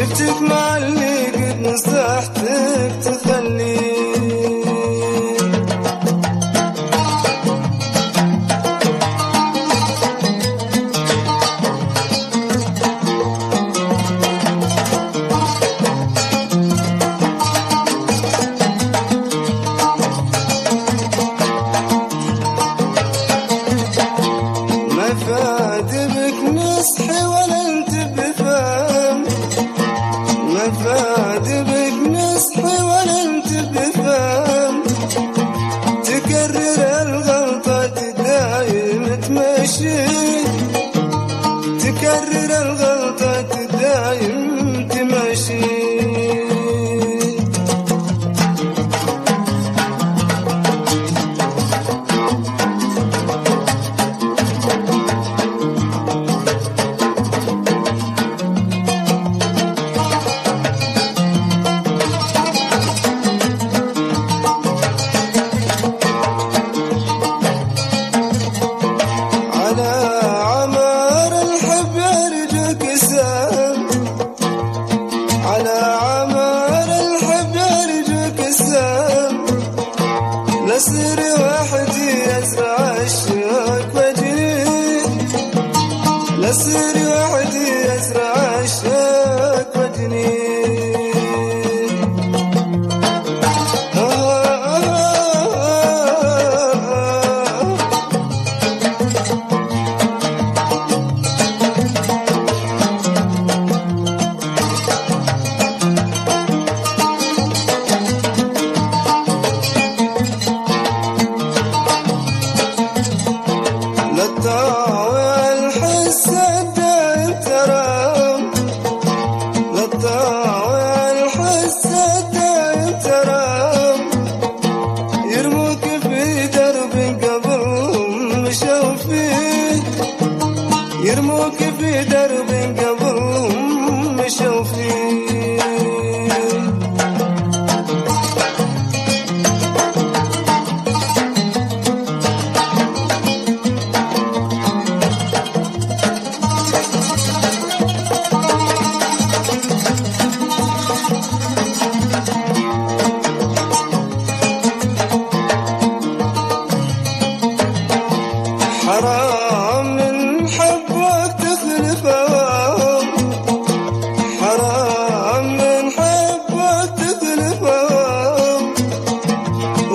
شفتك مع اللي قد نصحتك تخلي ما فاد بك نصحي ولا انت بفهم، ما فاد بك نصحي ولا انت بفهم، تكرر الغلطة دايم تمشي، تكرر الغلطة دايم تمشي. لسر وحدي أزرع الشوق وجني، لسر وحدي أزرع الشوق وجني. والحس الدايم ترى للطاوع